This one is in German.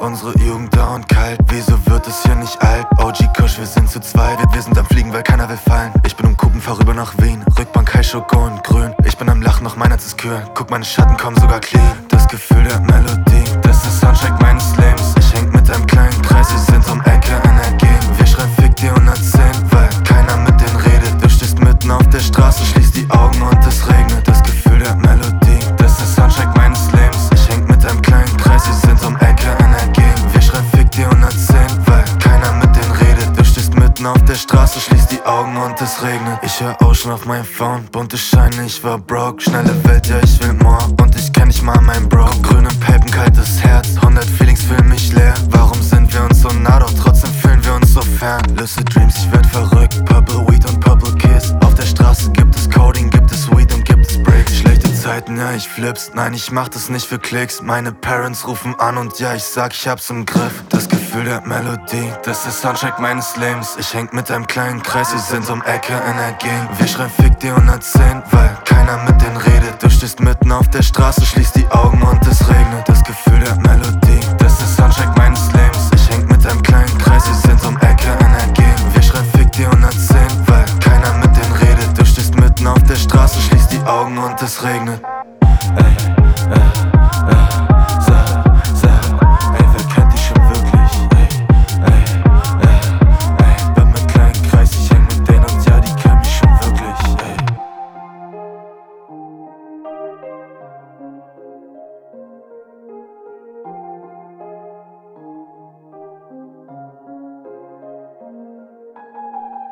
Unsere Jugend dauernd kalt, wieso wird es hier nicht alt? OG Kush, wir sind zu zweit, wir sind am Fliegen, weil keiner will fallen. Ich bin Kupen, fahr rüber nach Wien, Rückbank, High Schoko und grün. Ich bin am Lachen, noch mein Herz ist kühl, guck meine Schatten kommen sogar clean. Das Gefühl der Melodie, das ist der Soundtrack meines Lebens. Ich häng mit einem kleinen Kreis, wir sind um Ecke Energie. Wir schreien Fick dir 110, weil keiner mit denen redet. Du stehst mitten auf der Straße, schließ die Augen und es regnet. Das Gefühl der Melodie, das ist der Soundtrack meines Lebens. Ich häng mit einem kleinen Kreis, wir sind um Ecke Energie. Wir schreien Fick dir 110, weil keiner mit denen redet. Du stehst mitten auf der Straße, schließ die Augen und es regnet. Ich hör Ocean auf meinem Phone, bunte Scheine, ich war broke. Schnelle Welt, ja ich will more und ich kenn nicht mal mein Bro. Grüne Papen, kaltes Herz, 100 Feelings füllen mich leer. Warum sind wir uns so nah, doch trotzdem fühlen wir uns so fern. Lucid Dreams, ich werd verrückt, Purple Weed und Purple Kiss. Auf der Straße gibt es Coding, gibt es Weed und gibt es Breaks. Schlechte Zeiten, ja ich flips, nein ich mach das nicht für Klicks. Meine Parents rufen an und ja ich sag, ich hab's im Griff. Das Gefühl der Melodie, das ist der Soundtrack meines Lebens. Ich häng mit einem kleinen Kreis, wir sind um Ecke Energien. Wir schreien Fick dir 110, weil keiner mit denen redet. Du stehst mitten auf der Straße, schließ die Augen und es regnet. Das Gefühl der Melodie, das ist der Soundtrack meines Lebens. Ich häng mit einem kleinen Kreis, wir sind um Ecke Energien. Wir schreien Fick dir 110, weil keiner mit denen redet. Du stehst mitten auf der Straße, schließ die Augen und es regnet.